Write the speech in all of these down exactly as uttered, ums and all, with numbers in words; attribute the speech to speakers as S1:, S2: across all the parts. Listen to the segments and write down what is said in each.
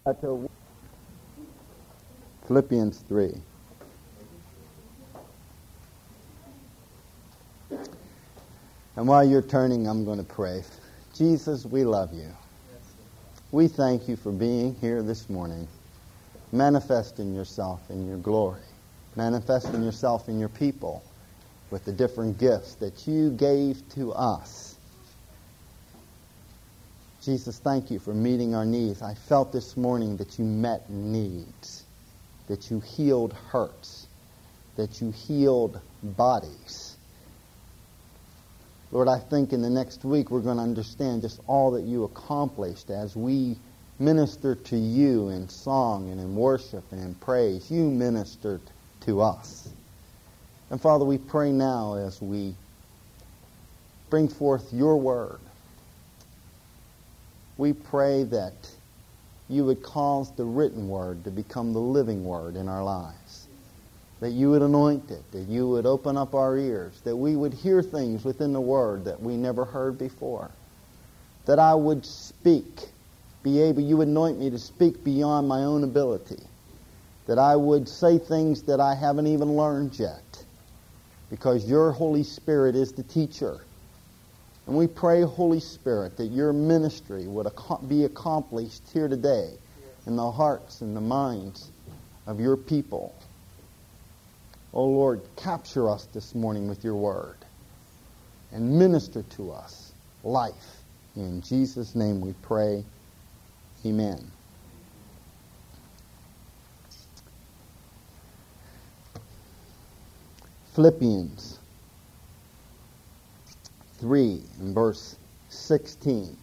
S1: Philippians three. And while you're turning, I'm going to pray. Jesus, we love you. We thank you for being here this morning, manifesting yourself in your glory, manifesting yourself in your people with the different gifts that you gave to us. Jesus, thank you for meeting our needs. I felt this morning that you met needs, that you healed hurts, that you healed bodies. Lord, I think in the next week we're going to understand just all that you accomplished as we minister to you in song and in worship and in praise. You ministered to us. And Father, we pray now as we bring forth your word. We pray that you would cause the written word to become the living word in our lives. That you would anoint it, that you would open up our ears, that we would hear things within the word that we never heard before. That I would speak, be able, you would anoint me to speak beyond my own ability. That I would say things that I haven't even learned yet. Because your Holy Spirit is the teacher. And we pray, Holy Spirit, that your ministry would be accomplished here today in the hearts and the minds of your people. Oh Lord, capture us this morning with your word and minister to us life. In Jesus' name we pray. Amen. Philippians three and verse sixteen.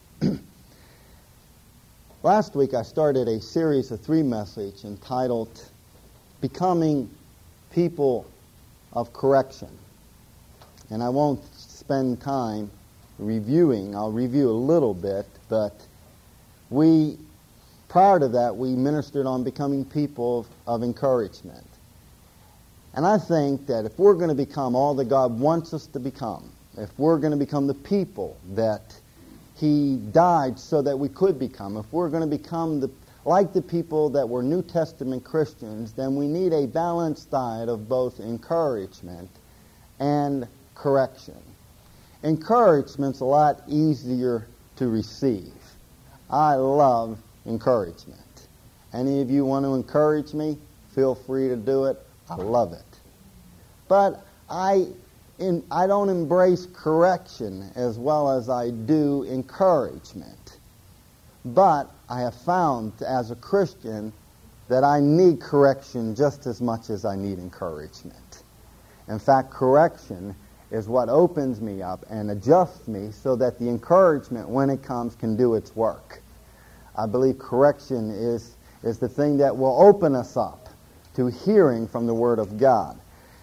S1: Last week I started a series of three messages entitled Becoming People of Correction. And I won't spend time reviewing. I'll review a little bit, but we, prior to that, we ministered on becoming people of, of encouragement. And I think that if we're going to become all that God wants us to become, if we're going to become the people that He died so that we could become, if we're going to become the like the people that were New Testament Christians, then we need a balanced diet of both encouragement and correction. Encouragement's a lot easier to receive. I love encouragement. Any of you want to encourage me? Feel free to do it. I love it. But I in, I don't embrace correction as well as I do encouragement. But I have found as a Christian that I need correction just as much as I need encouragement. In fact, correction is what opens me up and adjusts me so that the encouragement, when it comes, can do its work. I believe correction is, is the thing that will open us up to hearing from the Word of God.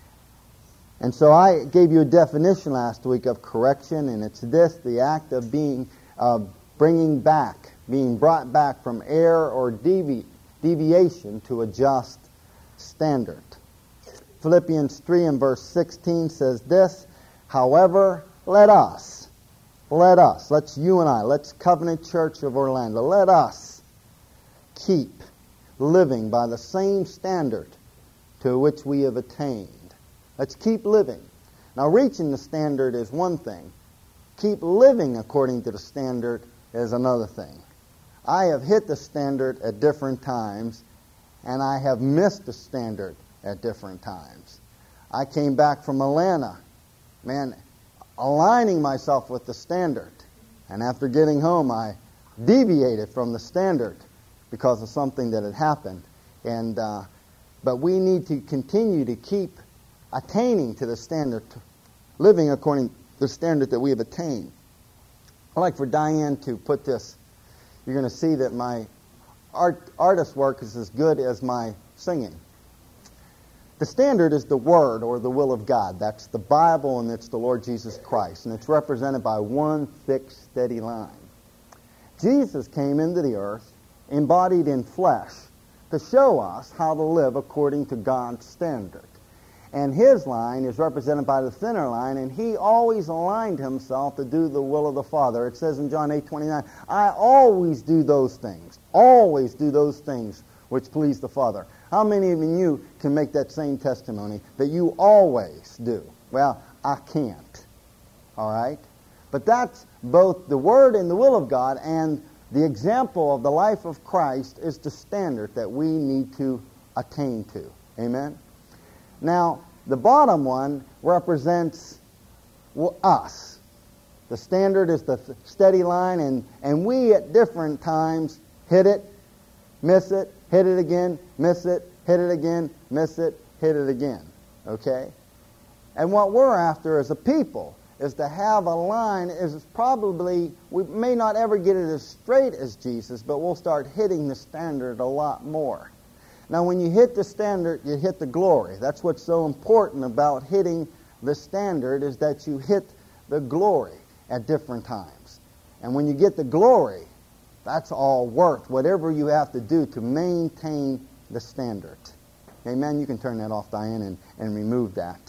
S1: And so I gave you a definition last week of correction, and it's this, the act of being, uh, bringing back, being brought back from error or devi- deviation to a just standard. Philippians three and verse sixteen says this, however, let us, let us, let's you and I, let's Covenant Church of Orlando, let us keep living by the same standard to which we have attained. Let's keep living. Now, reaching the standard is one thing. Keep living according to the standard is another thing. I have hit the standard at different times, and I have missed the standard at different times. I came back from Atlanta, man, aligning myself with the standard. And after getting home, I deviated from the standard because of something that had happened. And uh, but we need to continue to keep attaining to the standard, living according to the standard that we have attained. I'd like for Diane to put this. You're going to see that my art, artist work is as good as my singing. The standard is the Word or the will of God. That's the Bible and it's the Lord Jesus Christ. And it's represented by one thick, steady line. Jesus came into the earth, embodied in flesh, to show us how to live according to God's standard. And his line is represented by the thinner line, and he always aligned himself to do the will of the Father. It says in John eight twenty-nine, I always do those things, always do those things which please the Father. How many of you can make that same testimony, that you always do? Well, I can't, all right? But that's both the Word and the will of God, and the example of the life of Christ is the standard that we need to attain to. Amen? Now, the bottom one represents us. The standard is the steady line, and, and we at different times hit it, miss it, hit it again, miss it, hit it again, miss it, hit it again. Okay? And what we're after as a people is to have a line, is probably, we may not ever get it as straight as Jesus, but we'll start hitting the standard a lot more. Now, when you hit the standard, you hit the glory. That's what's so important about hitting the standard, is that you hit the glory at different times. And when you get the glory, that's all worth whatever you have to do to maintain the standard. Amen? You can turn that off, Diane, and, and remove that.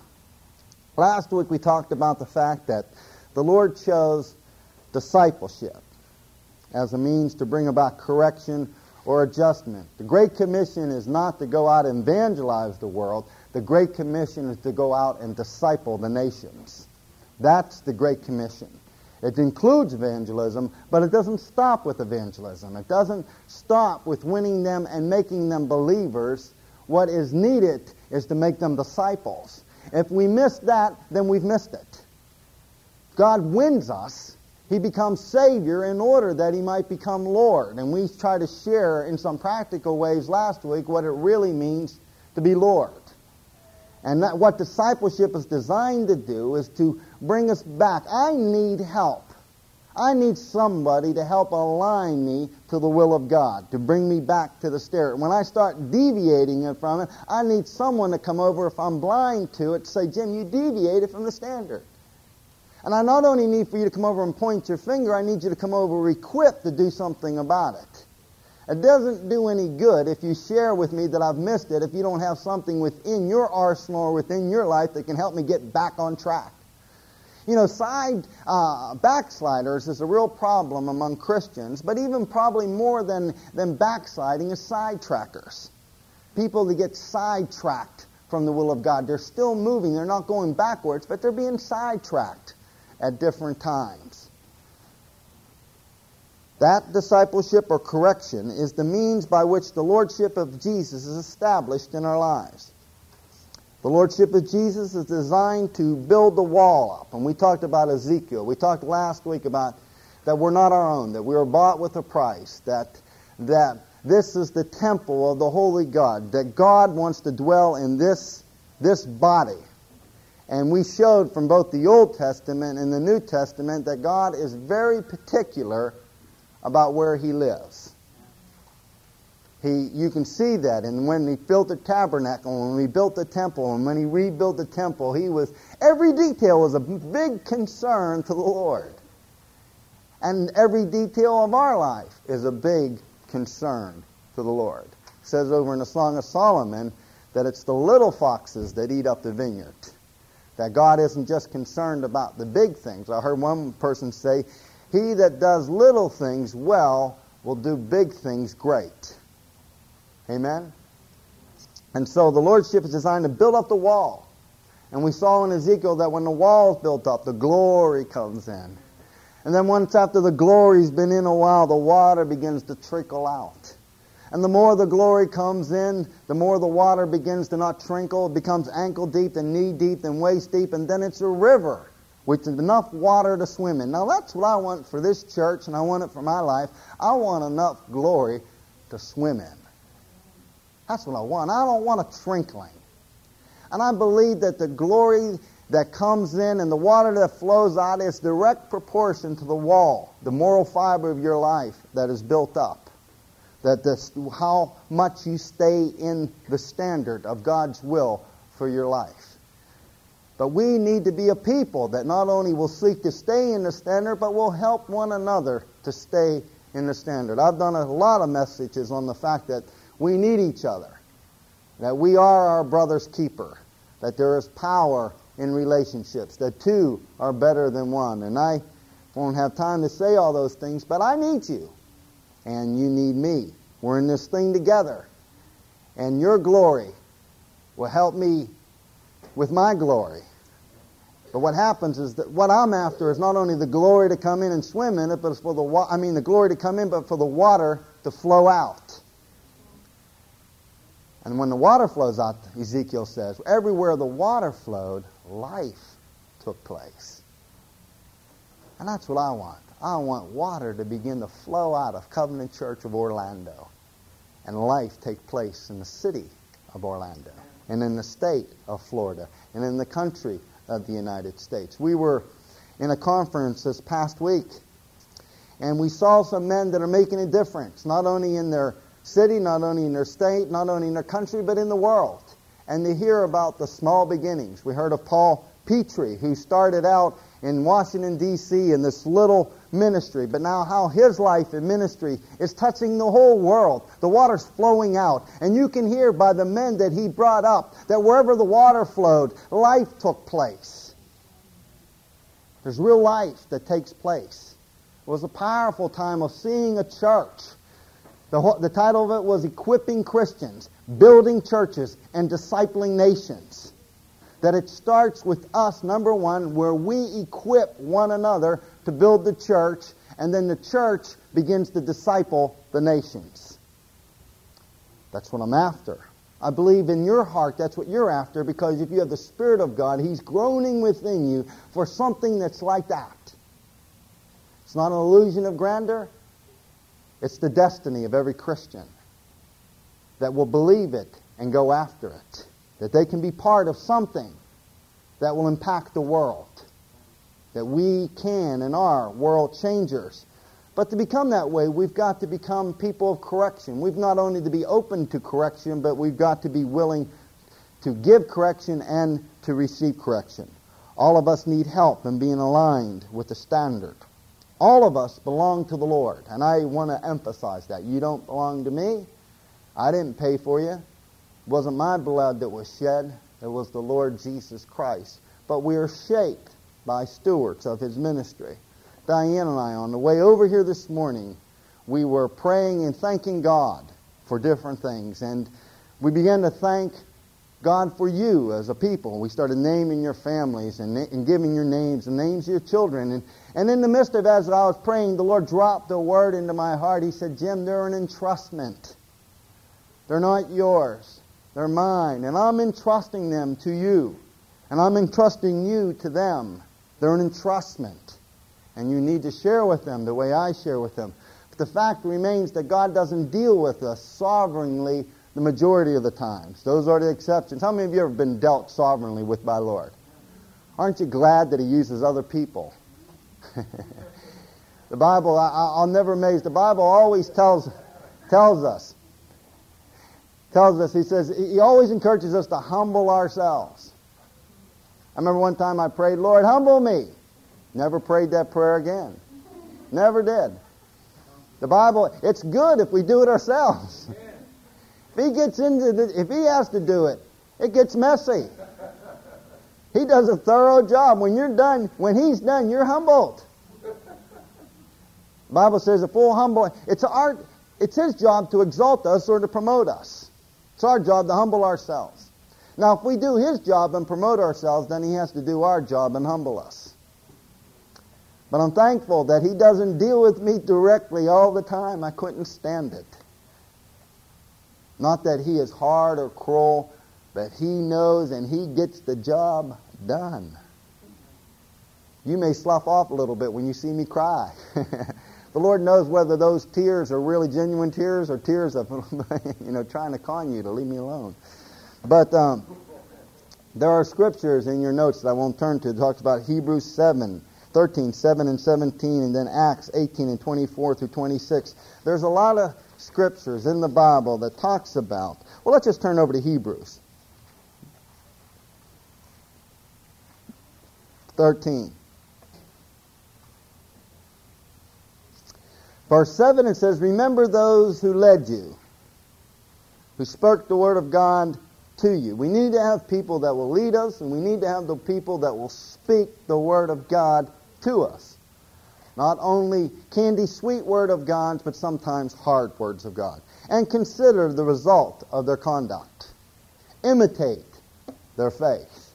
S1: Last week we talked about the fact that the Lord chose discipleship as a means to bring about correction or adjustment. The Great Commission is not to go out and evangelize the world. The Great Commission is to go out and disciple the nations. That's the Great Commission. It includes evangelism, but it doesn't stop with evangelism. It doesn't stop with winning them and making them believers. What is needed is to make them disciples. If we miss that, then we've missed it. God wins us. He becomes Savior in order that He might become Lord. And we try to share in some practical ways last week what it really means to be Lord. And that, what discipleship is designed to do is to bring us back. I need help. I need somebody to help align me to the will of God, to bring me back to the standard. When I start deviating from it, I need someone to come over, if I'm blind to it, to say, Jim, you deviated from the standard. And I not only need for you to come over and point your finger, I need you to come over equipped to do something about it. It doesn't do any good if you share with me that I've missed it, if you don't have something within your arsenal or within your life that can help me get back on track. You know, side uh, backsliders is a real problem among Christians, but even probably more than, than backsliding is sidetrackers. People that get sidetracked from the will of God. They're still moving. They're not going backwards, but they're being sidetracked at different times. That discipleship or correction is the means by which the Lordship of Jesus is established in our lives. The Lordship of Jesus is designed to build the wall up. And we talked about Ezekiel. We talked last week about that we're not our own, that we were bought with a price, that, that this is the temple of the Holy God, that God wants to dwell in this, this body. And we showed from both the Old Testament and the New Testament that God is very particular about where He lives. He, you can see that, and when He built the tabernacle, and when He built the temple, and when He rebuilt the temple, He was, every detail was a big concern to the Lord. And every detail of our life is a big concern to the Lord. It says over in the Song of Solomon that it's the little foxes that eat up the vineyard. That God isn't just concerned about the big things. I heard one person say, he that does little things well will do big things great. Amen? And so the Lordship is designed to build up the wall. And we saw in Ezekiel that when the wall is built up, the glory comes in. And then once after the glory's been in a while, the water begins to trickle out. And the more the glory comes in, the more the water begins to not trickle. It becomes ankle deep, and knee deep, and waist deep, and then it's a river with enough water to swim in. Now that's what I want for this church, and I want it for my life. I want enough glory to swim in. That's what I want. I don't want a trickling. And I believe that the glory that comes in and the water that flows out is direct proportion to the wall, the moral fiber of your life that is built up. That this, how much you stay in the standard of God's will for your life. But we need to be a people that not only will seek to stay in the standard, but will help one another to stay in the standard. I've done a lot of messages on the fact that we need each other. That we are our brother's keeper. that there is power in relationships, that two are better than one. And I won't have time to say all those things, but I need you, and you need me. We're in this thing together, and your glory will help me with my glory. But what happens is that what I'm after is not only the glory to come in and swim in it, but it's for the wa- I mean the glory to come in, but for the water to flow out. And when the water flows out, Ezekiel says, everywhere the water flowed, life took place. And that's what I want. I want water to begin to flow out of Covenant Church of Orlando, and life take place in the city of Orlando, and in the state of Florida, and in the country of the United States. We were in a conference this past week, and we saw some men that are making a difference, not only in their city, not only in their state, not only in their country, but in the world. And to hear about the small beginnings. We heard of Paul Petrie, who started out in Washington, D C in this little ministry, but now how his life and ministry is touching the whole world. The water's flowing out, and you can hear by the men that he brought up that wherever the water flowed, life took place. There's real life that takes place. It was a powerful time of seeing a church. The, whole, the title of it was Equipping Christians, Building Churches, and Discipling Nations. That it starts with us, number one, where we equip one another to build the church, and then the church begins to disciple the nations. That's what I'm after. I believe in your heart that's what you're after, because if you have the Spirit of God, He's groaning within you for something that's like that. It's not an illusion of grandeur. It's the destiny of every Christian that will believe it and go after it. That they can be part of something that will impact the world. That we can and are world changers. But to become that way, we've got to become people of correction. We've not only to be open to correction, but we've got to be willing to give correction and to receive correction. All of us need help in being aligned with the standard. All of us belong to the Lord. And I want to emphasize that. You don't belong to me. I didn't pay for you. It wasn't my blood that was shed. It was the Lord Jesus Christ. But we are shaped by stewards of His ministry. Diane and I, on the way over here this morning, we were praying and thanking God for different things. And we began to thank God for you as a people. We started naming your families and, na- and giving your names and names of your children. And, and in the midst of as I was praying, the Lord dropped a word into my heart. He said, Jim, they're an entrustment. They're not yours. They're mine. And I'm entrusting them to you. And I'm entrusting you to them. They're an entrustment. And you need to share with them the way I share with them. But the fact remains that God doesn't deal with us sovereignly the majority of the times. Those are the exceptions. How many of you have ever been dealt sovereignly with by the Lord? Aren't you glad that He uses other people? The Bible, I, I'll never amaze. The Bible always tells tells us, tells us, He says, He always encourages us to humble ourselves. I remember one time I prayed, Lord, humble me. Never prayed that prayer again. Never did. The Bible, it's good if we do it ourselves. If He gets into the, if He has to do it, it gets messy. He does a thorough job. When you're done, when He's done, you're humbled. The Bible says a full humble, it's our, it's His job to exalt us or to promote us. It's our job to humble ourselves. Now, if we do His job and promote ourselves, then He has to do our job and humble us. But I'm thankful that He doesn't deal with me directly all the time. I couldn't stand it. Not that He is hard or cruel, but He knows and He gets the job done. You may slough off a little bit when you see me cry. The Lord knows whether those tears are really genuine tears or tears of, you know, trying to con you to leave me alone. But um, there are scriptures in your notes that I won't turn to. It talks about Hebrews seven, thirteen, seven and seventeen, and then Acts eighteen and twenty-four through twenty-six. There's a lot of scriptures in the Bible that talks about. Well, let's just turn over to Hebrews thirteen. Verse seven, it says, remember those who led you, who spoke the word of God to you. We need to have people that will lead us, and we need to have the people that will speak the Word of God to us. Not only candy sweet Word of God, but sometimes hard words of God. And consider the result of their conduct. Imitate their faith.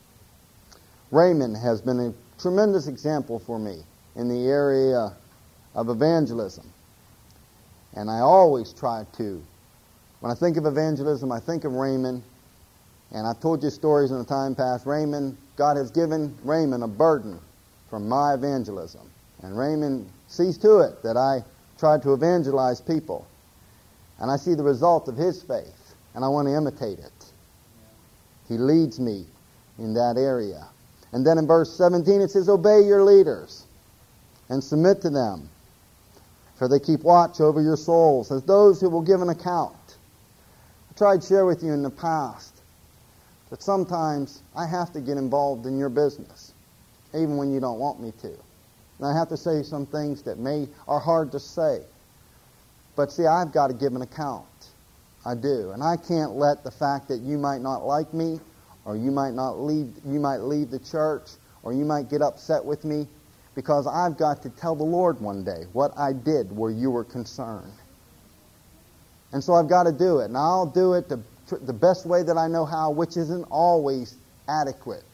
S1: Raymond has been a tremendous example for me in the area of evangelism. And I always try to, when I think of evangelism, I think of Raymond. And I've told you stories in the time past. Raymond, God has given Raymond a burden from my evangelism. And Raymond sees to it that I try to evangelize people. And I see the result of his faith, and I want to imitate it. He leads me in that area. And then in verse seventeen it says, obey your leaders and submit to them, for they keep watch over your souls as those who will give an account. I tried to share with you in the past that sometimes I have to get involved in your business, even when you don't want me to. And I have to say some things that may are hard to say. But see, I've got to give an account. I do. And I can't let the fact that you might not like me, or you might not leave, you might leave the church, or you might get upset with me, because I've got to tell the Lord one day what I did where you were concerned. And so I've got to do it. And I'll do it the, the best way that I know how, which isn't always adequate.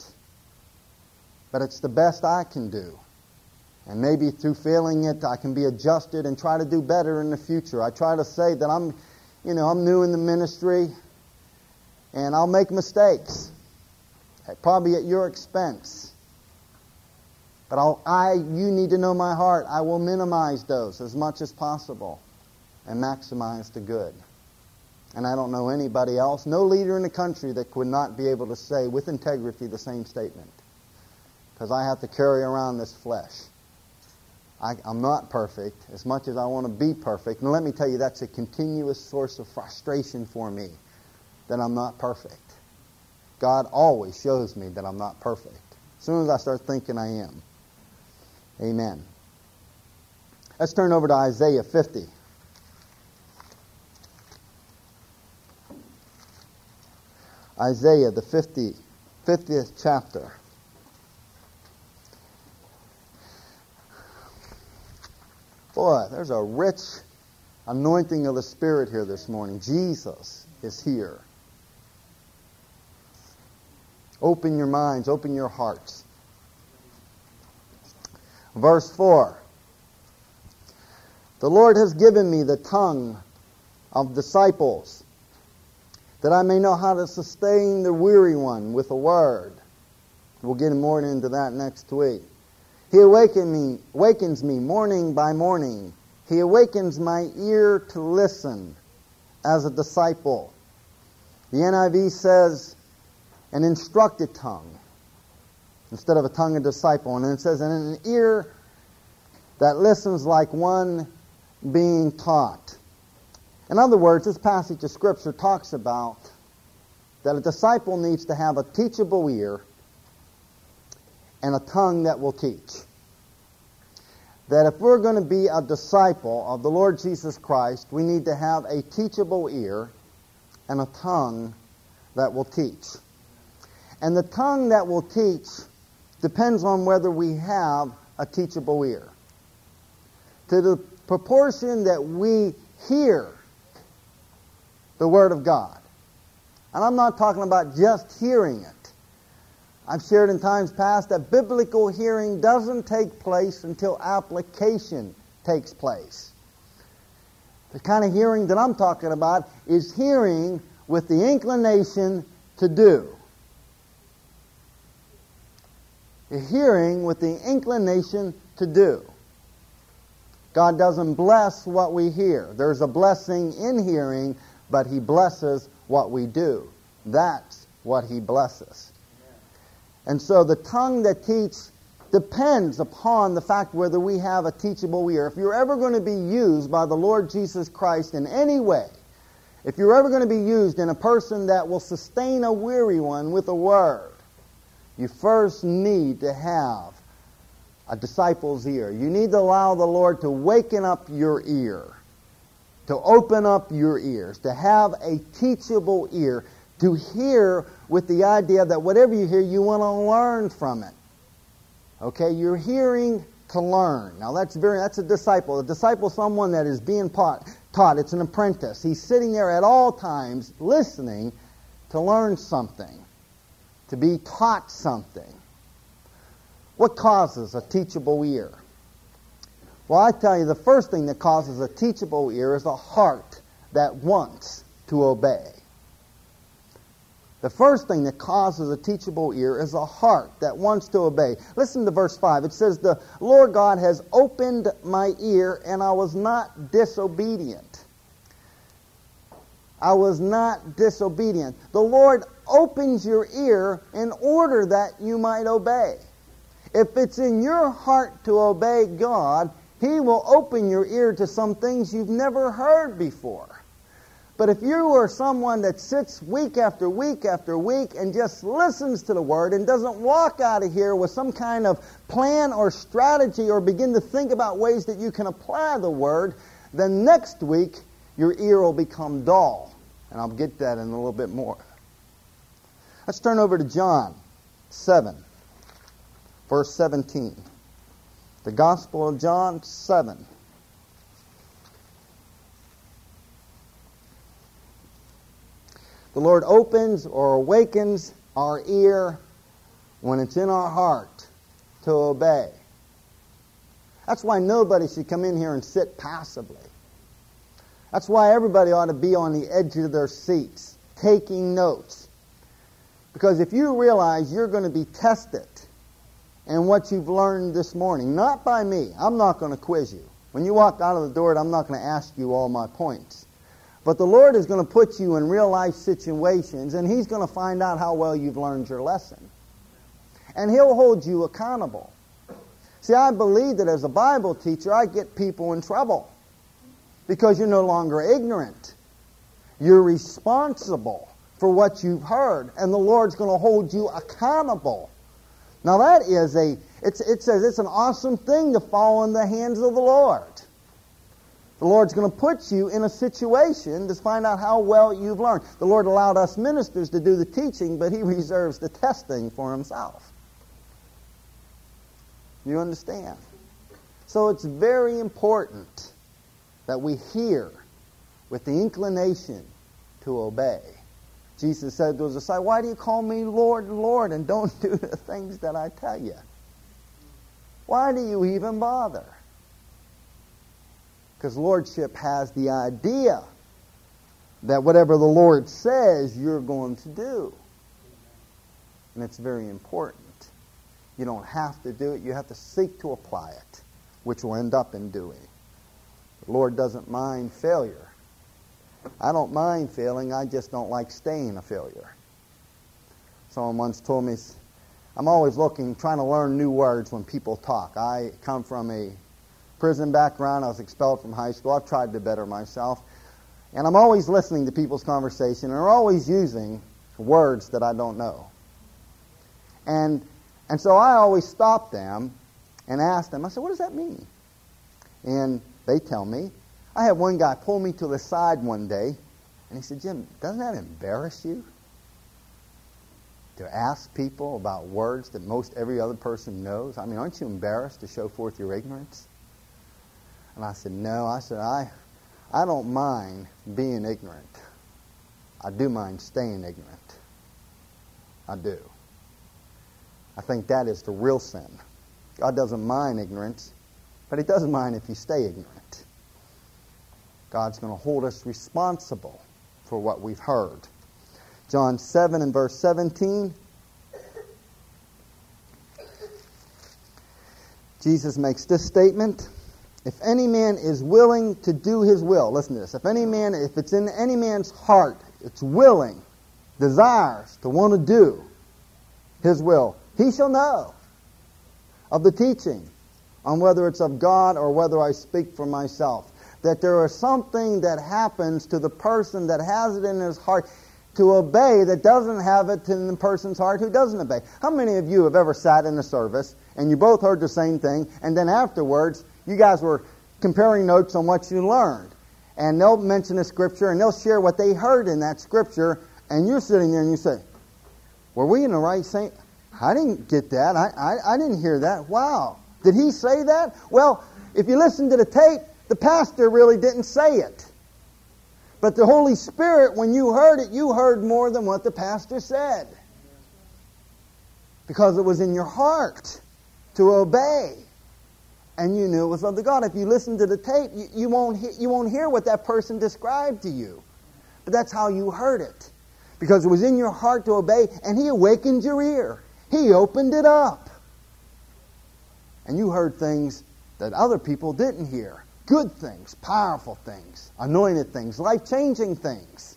S1: But it's the best I can do. And maybe through failing it, I can be adjusted and try to do better in the future. I try to say that I'm, you know, I'm new in the ministry, and I'll make mistakes, probably at your expense. But I'll, I, you need to know my heart. I will minimize those as much as possible and maximize the good. And I don't know anybody else, no leader in the country that would not be able to say with integrity the same statement. Because I have to carry around this flesh. I, I'm not perfect as much as I want to be perfect. And let me tell you, that's a continuous source of frustration for me, that I'm not perfect. God always shows me that I'm not perfect. As soon as I start thinking I am. Amen. Let's turn over to Isaiah fifty. Isaiah, the fiftieth chapter. Boy, there's a rich anointing of the Spirit here this morning. Jesus is here. Open your minds, open your hearts. Verse four. The Lord has given me the tongue of disciples, that I may know how to sustain the weary one with a word. We'll get more into that next week. He awaken me, awakens me morning by morning. He awakens my ear to listen as a disciple. The N I V says, an instructed tongue, instead of a tongue of disciple. And it says, and an ear that listens like one being taught. In other words, this passage of Scripture talks about that a disciple needs to have a teachable ear and a tongue that will teach. That if we're going to be a disciple of the Lord Jesus Christ, we need to have a teachable ear and a tongue that will teach. And the tongue that will teach depends on whether we have a teachable ear. To the proportion that we hear the Word of God. And I'm not talking about just hearing it. I've shared in times past that biblical hearing doesn't take place until application takes place. The kind of hearing that I'm talking about is hearing with the inclination to do. A hearing with the inclination to do. God doesn't bless what we hear. There's a blessing in hearing, but He blesses what we do. That's what He blesses. And so the tongue that teaches depends upon the fact whether we have a teachable ear. If you're ever going to be used by the Lord Jesus Christ in any way, if you're ever going to be used in a person that will sustain a weary one with a word, you first need to have a disciple's ear. You need to allow the Lord to waken up your ear, to open up your ears, to have a teachable ear, To hear with the idea that whatever you hear, you want to learn from it. Okay, you're hearing to learn. Now that's very that's a disciple. A disciple is someone that is being taught. Taught. It's an apprentice. He's sitting there at all times listening to learn something, to be taught something. What causes a teachable ear? Well, I tell you, the first thing that causes a teachable ear is a heart that wants to obey. The first thing that causes a teachable ear is a heart that wants to obey. Listen to verse five. It says, "The Lord God has opened my ear, and I was not disobedient." I was not disobedient. The Lord opens your ear in order that you might obey. If it's in your heart to obey God, He will open your ear to some things you've never heard before. But if you are someone that sits week after week after week and just listens to the Word and doesn't walk out of here with some kind of plan or strategy or begin to think about ways that you can apply the Word, then next week your ear will become dull. And I'll get that in a little bit more. Let's turn over to John seven, verse seventeen. The Gospel of John seven. The Lord opens or awakens our ear when it's in our heart to obey. That's why nobody should come in here and sit passively. That's why everybody ought to be on the edge of their seats, taking notes. Because if you realize you're going to be tested in what you've learned this morning, not by me, I'm not going to quiz you. When you walk out of the door, I'm not going to ask you all my points. But the Lord is going to put you in real life situations, and He's going to find out how well you've learned your lesson. And He'll hold you accountable. See, I believe that as a Bible teacher, I get people in trouble. Because you're no longer ignorant. You're responsible for what you've heard. And the Lord's going to hold you accountable. Now that is a, it's, it says it's an awesome thing to fall in the hands of the Lord. The Lord's going to put you in a situation to find out how well you've learned. The Lord allowed us ministers to do the teaching, but He reserves the testing for Himself. You understand? So it's very important that we hear with the inclination to obey. Jesus said to His disciples, "Why do you call me Lord, Lord, and don't do the things that I tell you? Why do you even bother?" Because Lordship has the idea that whatever the Lord says, you're going to do. And it's very important. You don't have to do it. You have to seek to apply it, which will end up in doing. The Lord doesn't mind failure. I don't mind failing. I just don't like staying a failure. Someone once told me, I'm always looking, trying to learn new words when people talk. I come from a prison background. I was expelled from high school. I've tried to better myself. And I'm always listening to people's conversation, and they're always using words that I don't know. And, and so I always stop them and ask them, I said, what does that mean? And they tell me. I had one guy pull me to the side one day, and he said, Jim, doesn't that embarrass you to ask people about words that most every other person knows? I mean, aren't you embarrassed to show forth your ignorance? And I said, no. I said, I, I don't mind being ignorant. I do mind staying ignorant. I do. I think that is the real sin. God doesn't mind ignorance, but He doesn't mind if you stay ignorant. God's going to hold us responsible for what we've heard. John seven and verse seventeen. Jesus makes this statement. If any man is willing to do His will, listen to this. If any man, if it's in any man's heart, it's willing, desires to want to do His will, he shall know of the teaching on whether it's of God or whether I speak for myself. That there is something that happens to the person that has it in his heart to obey that doesn't have it in the person's heart who doesn't obey. How many of you have ever sat in a service and you both heard the same thing, and then afterwards you guys were comparing notes on what you learned? And they'll mention a scripture and they'll share what they heard in that scripture, And you're sitting there and you say, were we in the right saying? I didn't get that. I, I, I didn't hear that. Wow. Did he say that? Well, if you listen to the tape, the pastor really didn't say it. But the Holy Spirit, when you heard it, you heard more than what the pastor said. Because it was in your heart to obey. And you knew it was of the God. If you listen to the tape, you, you, won't he, you won't hear what that person described to you. But that's how you heard it. Because it was in your heart to obey, and He awakened your ear. He opened it up. And you heard things that other people didn't hear. Good things, powerful things, anointed things, life-changing things.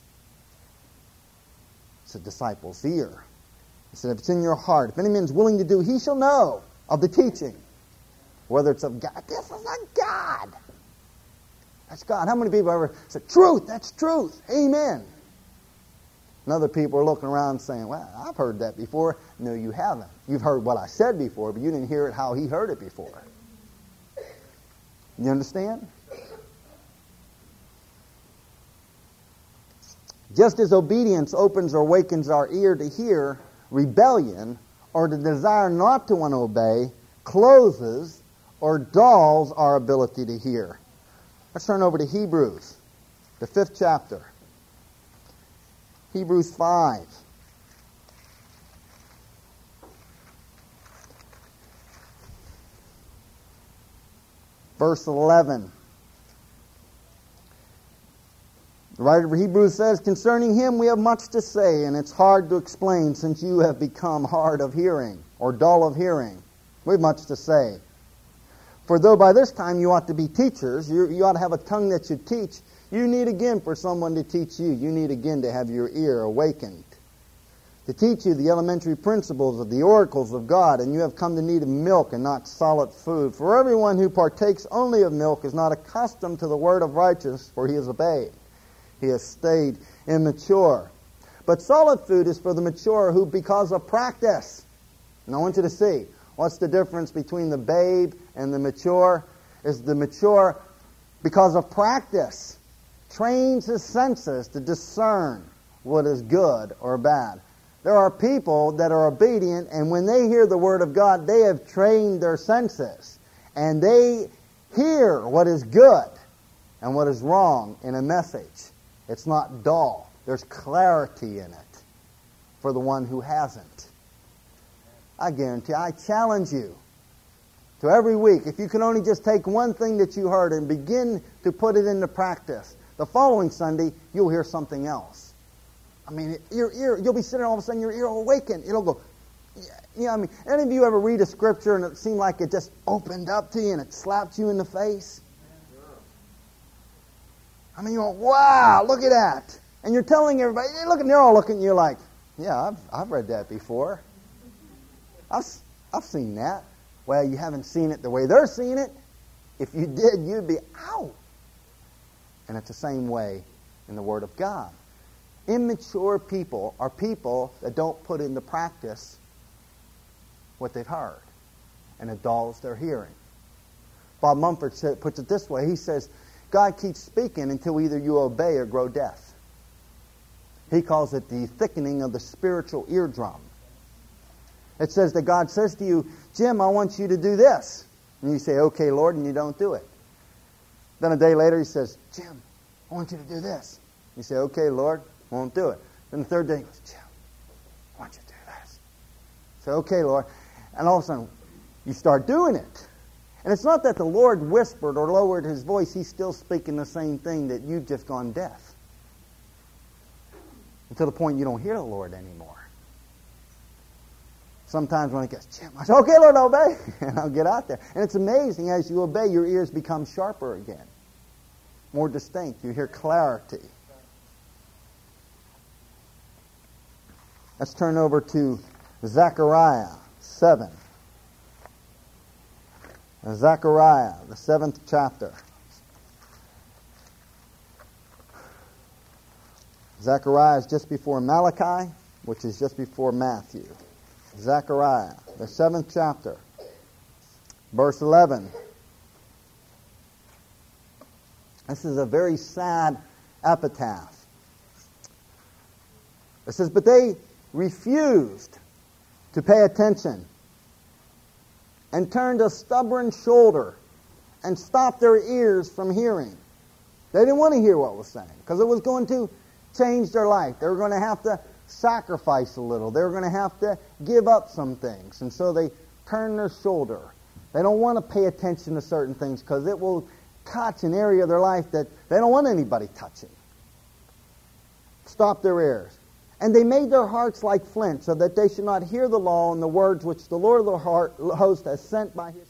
S1: It's a disciple's ear. He said, if it's in your heart, if any man is willing to do, he shall know of the teaching. Whether it's of God. This is of God. That's God. How many people ever said, truth, that's truth. Amen. And other people are looking around saying, well, I've heard that before. No, you haven't. You've heard what I said before, but you didn't hear it how he heard it before. You understand? Just as obedience opens or awakens our ear to hear, rebellion, or the desire not to want to obey, closes or dulls our ability to hear. Let's turn over to Hebrews, the fifth chapter. Hebrews five. Verse eleven. The writer of Hebrews says, concerning him we have much to say, and it's hard to explain since you have become hard of hearing, or dull of hearing. We have much to say. For though by this time you ought to be teachers, you, you ought to have a tongue that should teach, you need again for someone to teach you. You need again to have your ear awakened. To teach you the elementary principles of the oracles of God, and you have come to need of milk and not solid food. For everyone who partakes only of milk is not accustomed to the word of righteousness, for he is a babe. He has stayed immature. But solid food is for the mature who, because of practice. And I want you to see, what's the difference between the babe and the mature? Is the mature, because of practice, trains his senses to discern what is good or bad. There are people that are obedient, and when they hear the Word of God, they have trained their senses. And they hear what is good and what is wrong in a message. It's not dull. There's clarity in it for the one who hasn't. I guarantee, I challenge you to every week, if you can only just take one thing that you heard and begin to put it into practice, the following Sunday, you'll hear something else. I mean, your ear, you'll be sitting, all of a sudden your ear will awaken. It'll go, yeah, you know, I mean, any of you ever read a scripture and it seemed like it just opened up to you and it slapped you in the face? I mean, you go, wow, look at that. And you're telling everybody, hey, look, and they're all looking at you like, yeah, I've, I've read that before. I've, I've seen that. Well, you haven't seen it the way they're seeing it. If you did, you'd be, ow. And it's the same way in the Word of God. Immature people are people that don't put into practice what they've heard. And it dulls their hearing. Bob Mumford said, puts it this way. He says, God keeps speaking until either you obey or grow deaf. He calls it the thickening of the spiritual eardrum. It says that God says to you, Jim, I want you to do this. And you say, okay, Lord, and you don't do it. Then a day later he says, Jim, I want you to do this. You say, okay, Lord, won't do it. Then the third day he goes, Jim, I want you to do this. Say, okay, Lord. And all of a sudden, you start doing it. And it's not that the Lord whispered or lowered his voice. He's still speaking the same thing, that you've just gone deaf. Until the point you don't hear the Lord anymore. Sometimes when it gets, Jim, I say, okay, Lord, I'll obey. And I'll get out there. And it's amazing, as you obey, your ears become sharper again. More distinct. You hear clarity. Let's turn over to Zechariah seven. Zechariah, the seventh chapter. Zechariah is just before Malachi, which is just before Matthew. Zechariah, the seventh chapter, verse eleven. This is a very sad epitaph. It says, but they refused to pay attention and turned a stubborn shoulder and stopped their ears from hearing. They didn't want to hear what was saying because it was going to change their life. They were going to have to sacrifice a little. They were going to have to give up some things. And so they turned their shoulder. They don't want to pay attention to certain things because it will touch an area of their life that they don't want anybody touching. Stop their ears. And they made their hearts like flint, so that they should not hear the law and the words which the Lord of the host has sent by his